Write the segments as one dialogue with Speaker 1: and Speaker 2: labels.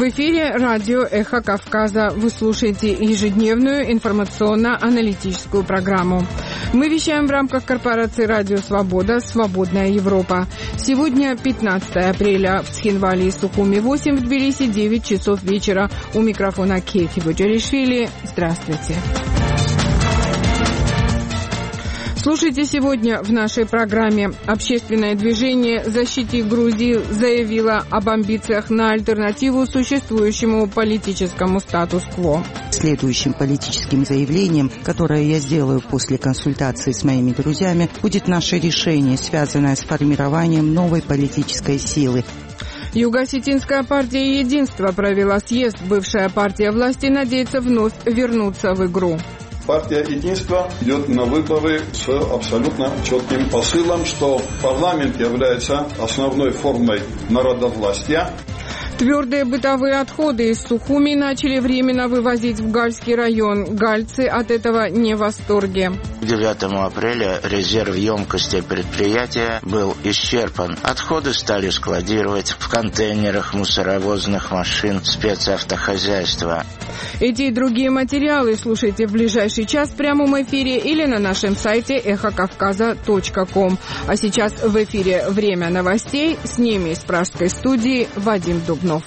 Speaker 1: В эфире радио «Эхо Кавказа». Вы слушаете ежедневную информационно-аналитическую программу. Мы вещаем в рамках корпорации «Радио Свобода. Свободная Европа». Сегодня 15 апреля. В Цхинвале и Сухуми 8, в Тбилиси 9 часов вечера. У микрофона Кейти Буджаришвили. Здравствуйте. Слушайте сегодня в нашей программе. Общественное движение «Защити Грузии» заявило об амбициях на альтернативу существующему политическому статус-кво.
Speaker 2: Следующим политическим заявлением, которое я сделаю после консультации с моими друзьями, будет наше решение, связанное с формированием новой политической силы.
Speaker 1: Юго-осетинская партия «Единство» провела съезд. Бывшая партия власти надеется вновь вернуться в игру.
Speaker 3: Партия «Единство» идет на выборы с абсолютно четким посылом, что парламент является основной формой народовластия.
Speaker 1: Твердые бытовые отходы из Сухуми начали временно вывозить в Гальский район. Гальцы от этого не в восторге.
Speaker 4: 9 апреля резерв емкости предприятия был исчерпан. Отходы стали складировать в контейнерах мусоровозных машин спецавтохозяйства.
Speaker 1: Эти и другие материалы слушайте в ближайший час в прямом эфире или на нашем сайте эхокавказа.ком. А сейчас в эфире «Время новостей». С ними из пражской студии Вадим Дубнов.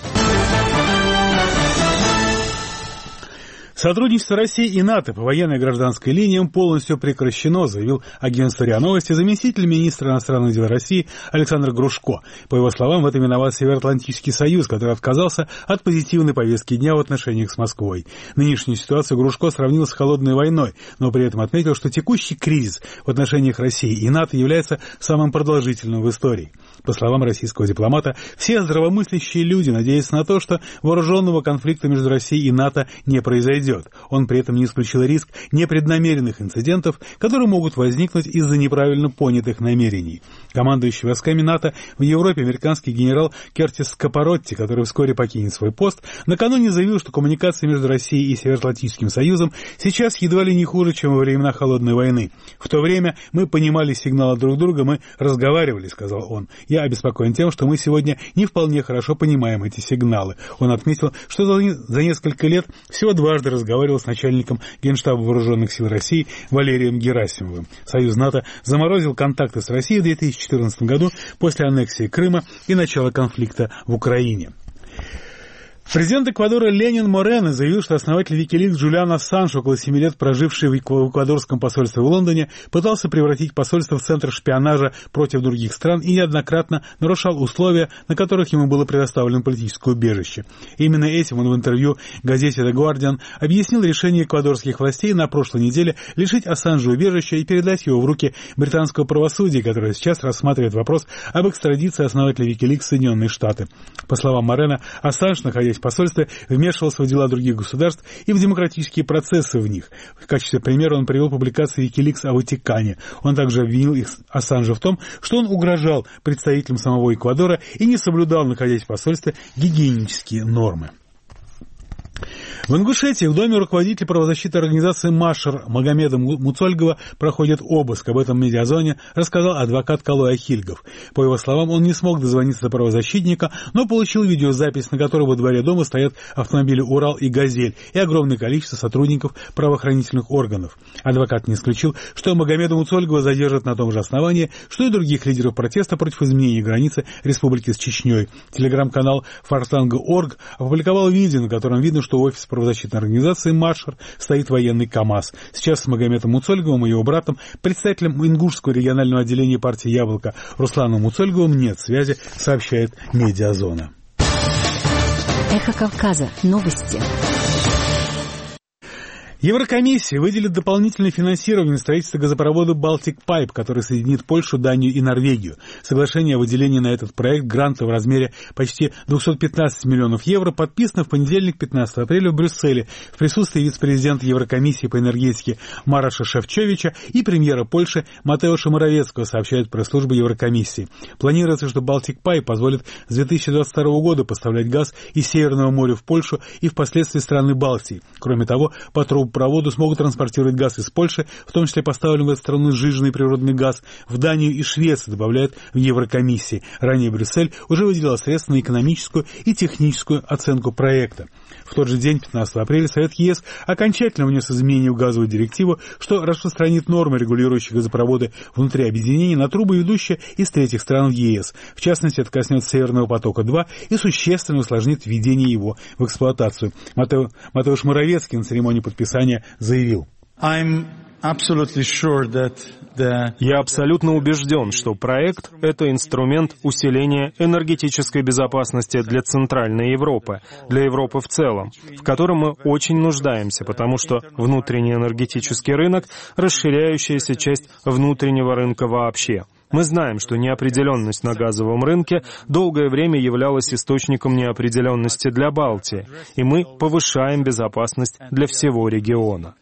Speaker 5: Сотрудничество России и НАТО по военной и гражданской линиям полностью прекращено, заявил агентство РИА Новости заместитель министра иностранных дел России Александр Грушко. По его словам, в этом виноват Североатлантический союз, который отказался от позитивной повестки дня в отношениях с Москвой. Нынешнюю ситуацию Грушко сравнил с холодной войной, но при этом отметил, что текущий кризис в отношениях России и НАТО является самым продолжительным в истории. По словам российского дипломата, все здравомыслящие люди надеются на то, что вооруженного конфликта между Россией и НАТО не произойдет. Он при этом не исключил риск непреднамеренных инцидентов, которые могут возникнуть из-за неправильно понятых намерений. Командующий войсками НАТО в Европе американский генерал Кертис Капоротти, который вскоре покинет свой пост, накануне заявил, что коммуникации между Россией и Североатлантическим союзом сейчас едва ли не хуже, чем во времена Холодной войны. В то время мы понимали сигналы друг друга, мы разговаривали, сказал он. Я обеспокоен тем, что мы сегодня не вполне хорошо понимаем эти сигналы. Он отметил, что за несколько лет всего дважды разговаривал с начальником Генштаба Вооруженных сил России Валерием Герасимовым. Союз НАТО заморозил контакты с Россией в 2014 году после аннексии Крыма и начала конфликта в Украине. Президент Эквадора Ленин Морено заявил, что основатель Wikileaks Джулиан Ассанж, около 7 лет проживший в эквадорском посольстве в Лондоне, пытался превратить посольство в центр шпионажа против других стран и неоднократно нарушал условия, на которых ему было предоставлено политическое убежище. Именно этим он в интервью газете The Guardian объяснил решение эквадорских властей на прошлой неделе лишить Ассанжа убежища и передать его в руки британского правосудия, которое сейчас рассматривает вопрос об экстрадиции основателя Wikileaks в Соединенные Штаты. По словам Морено, Ассанж, находясь в посольстве, вмешивался в дела других государств и в демократические процессы в них. В качестве примера он привел публикации Wikileaks о Ватикане. Он также обвинил Ассанжа в том, что он угрожал представителям самого Эквадора и не соблюдал, находясь в посольстве, гигиенические нормы. В Ингушетии в доме руководителя правозащитной организации «Машер» Магомеда Муцольгова проходит обыск. Об этом в Медиазоне рассказал адвокат Калой Ахильгов. По его словам, он не смог дозвониться до правозащитника, но получил видеозапись, на которой во дворе дома стоят автомобили «Урал» и «Газель» и огромное количество сотрудников правоохранительных органов. Адвокат не исключил, что Магомеда Муцольгова задержат на том же основании, что и других лидеров протеста против изменения границы республики с Чечней. Телеграм-канал Фарстанга.орг опубликовал видео, на котором видно, что в офисе правозащитной организации «Маршер» стоит военный КАМАЗ. Сейчас с Магомедом Муцольговым и его братом, представителем Ингушского регионального отделения партии «Яблоко» Русланом Муцольговым нет связи, сообщает Медиазона.
Speaker 6: Эхо Кавказа. Новости.
Speaker 5: Еврокомиссия выделит дополнительное финансирование на строительство газопровода «Балтик Пайп», который соединит Польшу, Данию и Норвегию. Соглашение о выделении на этот проект гранта в размере почти 215 миллионов евро подписано в понедельник, 15 апреля в Брюсселе в присутствии вице-президента Еврокомиссии по энергетике Мароша Шефчовича и премьера Польши Матеуша Моровецкого, сообщает пресс-служба Еврокомиссии. Планируется, что «Балтик Пайп» позволит с 2022 года поставлять газ из Северного моря в Польшу и впоследствии страны Балтии. Кроме того, по трубопроводу трубопроводу смогут транспортировать газ из Польши, в том числе поставленный в эту страну сжиженный природный газ, в Данию и Швецию, добавляют в Еврокомиссии. Ранее Брюссель уже выделял средства на экономическую и техническую оценку проекта. В тот же день, 15 апреля, Совет ЕС окончательно внес изменения в газовую директиву, что распространит нормы, регулирующие газопроводы внутри объединения, на трубы, ведущие из третьих стран в ЕС. В частности, это коснется Северного потока-2 и существенно усложнит введение его в эксплуатацию. Матеуш Моровецкий на церемонии подписания заявил:
Speaker 7: Я абсолютно убежден, что проект — это инструмент усиления энергетической безопасности для Центральной Европы, для Европы в целом, в котором мы очень нуждаемся, потому что внутренний энергетический рынок — расширяющаяся часть внутреннего рынка вообще. Мы знаем, что неопределенность на газовом рынке долгое время являлась источником неопределенности для Балтии, и мы повышаем безопасность для всего региона.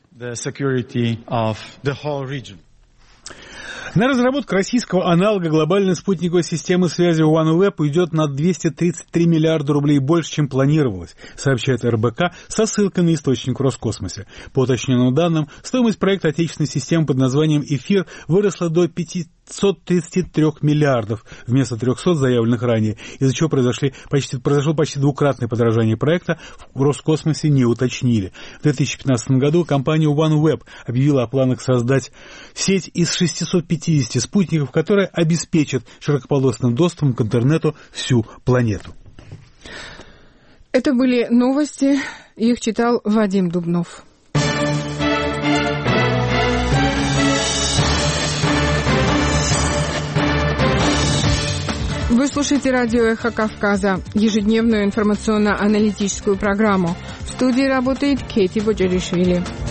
Speaker 5: На разработку российского аналога глобальной спутниковой системы связи OneWeb уйдет на 233 миллиарда рублей больше, чем планировалось, сообщает РБК со ссылкой на источник в Роскосмосе. По уточненным данным, стоимость проекта отечественной системы под названием «Эфир» выросла до 533 миллиардов вместо 300 заявленных ранее, из-за чего произошло почти двукратное подорожание проекта, в Роскосмосе не уточнили. В 2015 году компания OneWeb объявила о планах создать сеть из 650 спутников, которая обеспечит широкополосным доступом к интернету всю планету.
Speaker 1: Это были новости, их читал Вадим Дубнов. Вы слушаете радио «Эхо Кавказа», ежедневную информационно-аналитическую программу. В студии работает Кейти Боджелишвили.